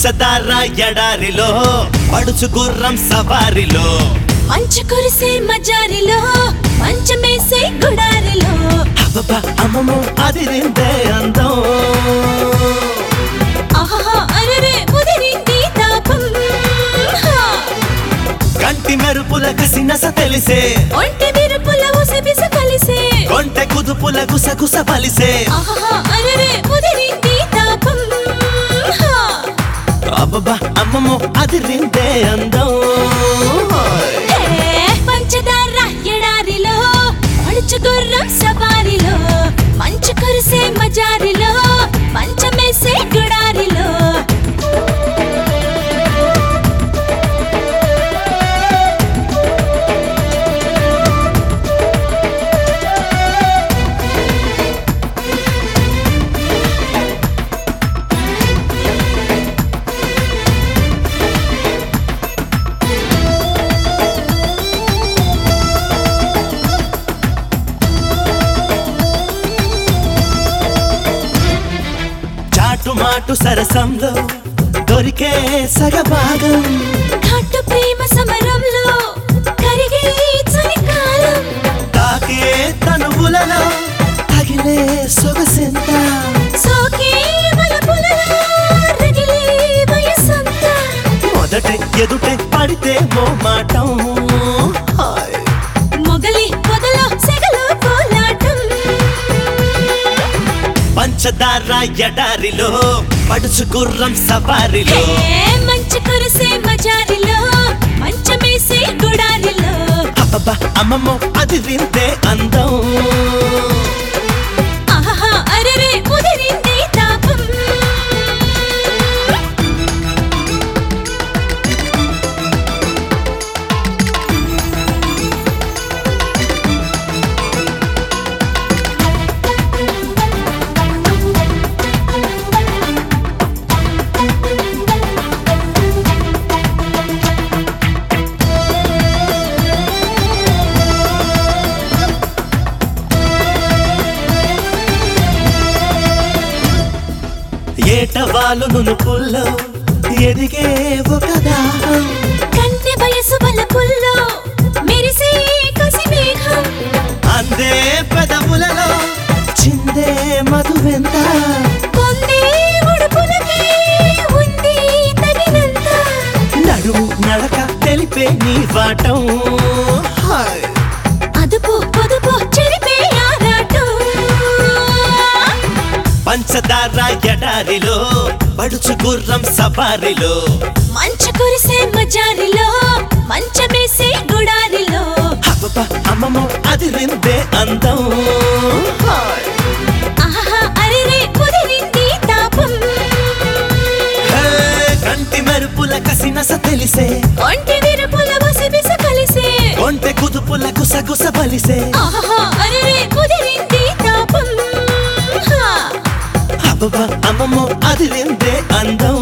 పంచదార ఎడారిలో పడుచు గుర్రం సవారిలో మంచు కురిసే మజారిలో మంచమేసే గుడారిలో అబ్బబ్బా అమ్మమ్మో అదిరిందే అందం ఆహా అరెరే ఉదిరింది తాపం కంటి మెరుపుల కసినస తెలిసే ఒంటి విరుపుల ఉసబిస కలిసే కొంటె కుదుపుల గుసగుస బలిసే ఆహా అరెరే ఉదిరింది తాపం అబ్బబ్బా అమ్మమ్మో అదిరిందే అందం పంచదార ఎడారిలో పడుచు గుర్రం సవారిలో మంచు కురిసే మజారిలో మంచమేసే గుడారిలో మాటు సరసంలో దొరికే సగభాగం ఘాటు ప్రేమ సమరంలో కరిగే చలికాలం తాకే తనువులలో తగిలే సొగసెంత సోకే వలపులలో రగిలే వయసంత మొదటి ఎదుటే పడితే మోమాటం మొగలి పొదలో సెగలో కోలాటం పంచదార ఎడారిలో పడుచు గుర్రం సవారిలో మంచు కురిసే మజారిలో మంచమేసే గుడారిలో అబ్బబ్బా అమ్మమ్మో అది వింటే అందం ఆహా అరెరే ఉదిరింది తాపం ఏటవాలు నునుపుల్లో ఎదిగే ఒక దాహం కన్నె వయసు బలపుల్లో మెరిసే కసి మేఘం అందే పెదవులలో చిందే మధువెంత పొందే ఉడుపులకి ఉంది తగినంత నడుము నడక తెలిపే నీ వాటం అదుపు పొదుపు చెరిపే ఆరాటం పంచదార ఎడారిలో పడుచు గుర్రం సవారిలో మంచు కురిసే మజారిలో మంచమేసే గుడారిలో అబ్బబ్బా అమ్మమ్మో అది రిందే అందం ఆహా అరెరే కుదిరింది తాపం కంటి మెరుపుల కసినస తెలిసే ఒంటి విరుపుల ఉసబిస కలిసే కొంటె కుదుపుల గుసగుస బలిసే ఆహా అరెరే కుదిరింది తాపం అబ్బబ్బా అమ్మమ్మో అది రిందే అందం